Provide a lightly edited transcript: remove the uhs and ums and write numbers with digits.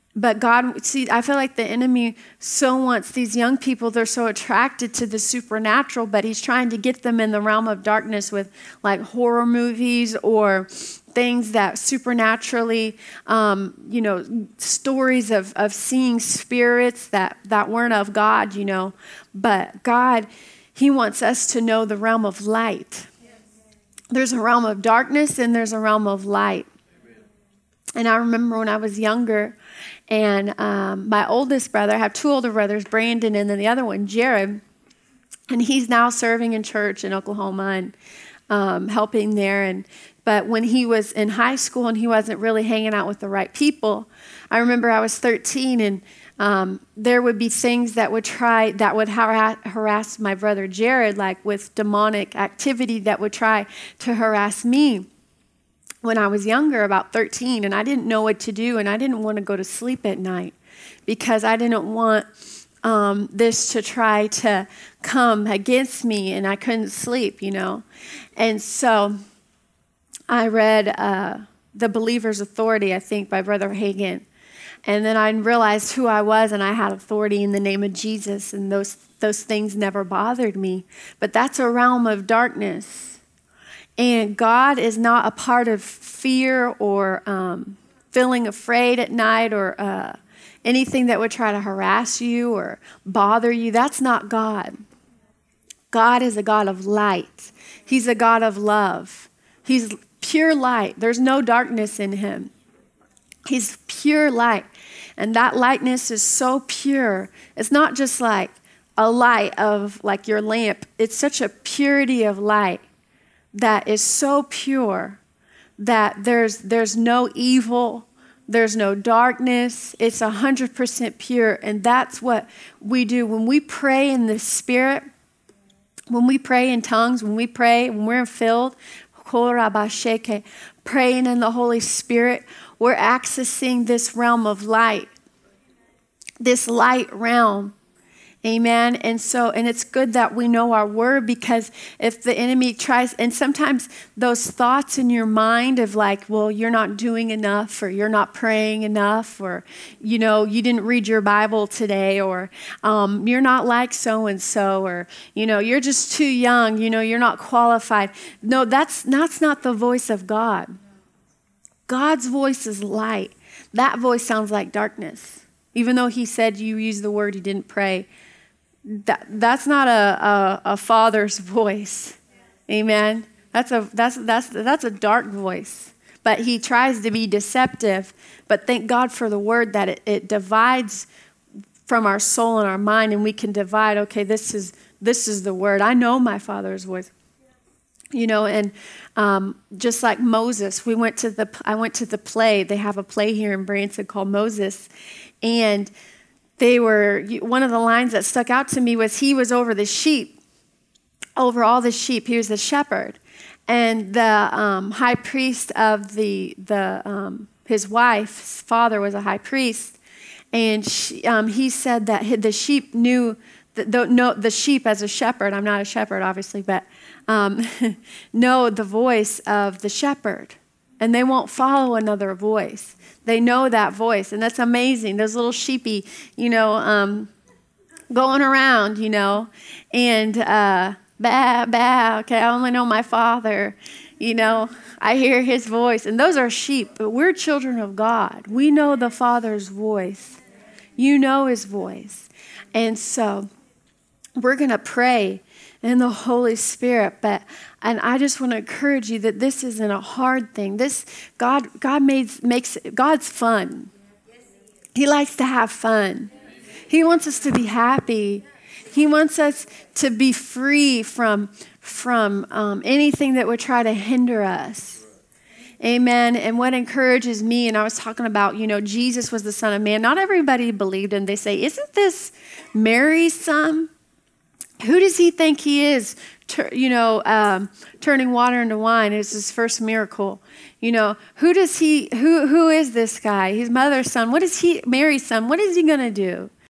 But God, see, I feel like the enemy so wants these young people, they're so attracted to the supernatural, but he's trying to get them in the realm of darkness with like horror movies or things that supernaturally, stories of seeing spirits that weren't of God, But God, he wants us to know the realm of light. There's a realm of darkness and there's a realm of light. And I remember when I was younger, and my oldest brother, I have two older brothers, Brandon and then the other one, Jared, and he's now serving in church in Oklahoma and helping there. But when he was in high school and he wasn't really hanging out with the right people, I remember I was 13 and there would be things that would harass my brother Jared, like with demonic activity that would try to harass me. When I was younger, about 13, and I didn't know what to do, and I didn't want to go to sleep at night because I didn't want this to try to come against me, and I couldn't sleep, And so I read The Believer's Authority, I think, by Brother Hagin. And then I realized who I was, and I had authority in the name of Jesus, and those things never bothered me. But that's a realm of darkness. And God is not a part of fear or feeling afraid at night or anything that would try to harass you or bother you. That's not God. God is a God of light. He's a God of love. He's pure light. There's no darkness in him. He's pure light. And that lightness is so pure. It's not just like a light of like your lamp. It's such a purity of light that is so pure that there's no evil, there's no darkness. It's 100% pure, and that's what we do when we pray in the Spirit, when we pray in tongues, when we're filled, praying in the Holy Spirit, we're accessing this realm of light, this light realm. Amen. And it's good that we know our word, because if the enemy tries, and sometimes those thoughts in your mind of like, well, you're not doing enough, or you're not praying enough, or, you didn't read your Bible today, or you're not like so-and-so, or, you're just too young, you're not qualified. No, that's not the voice of God. God's voice is light. That voice sounds like darkness. Even though he said you use the word, he didn't pray. That's not a father's voice. Amen. That's a dark voice. But he tries to be deceptive. But thank God for the word that it divides from our soul and our mind, and we can divide. Okay, this is the word. I know my father's voice. And just like Moses, I went to the play. They have a play here in Branson called Moses, and one of the lines that stuck out to me was he was over all the sheep. He was the shepherd. And the high priest of his wife's father was a high priest. And he said that the sheep knew, the sheep as a shepherd, I'm not a shepherd obviously, but know the voice of the shepherd. And they won't follow another voice. They know that voice, and that's amazing. Those little sheepy, going around, and bah, bah, okay, I only know my father, I hear his voice. And those are sheep, but we're children of God. We know the Father's voice. You know his voice. And so we're going to pray in the Holy Spirit, and I just want to encourage you that this isn't a hard thing. God makes God's fun. He likes to have fun. He wants us to be happy. He wants us to be free from anything that would try to hinder us. Amen. And what encourages me, and I was talking about, Jesus was the Son of Man. Not everybody believed him. They say, isn't this Mary's son? Who does he think he is? Turning water into wine is his first miracle. Who is this guy? His mother's son. Mary's son. What is he going to do?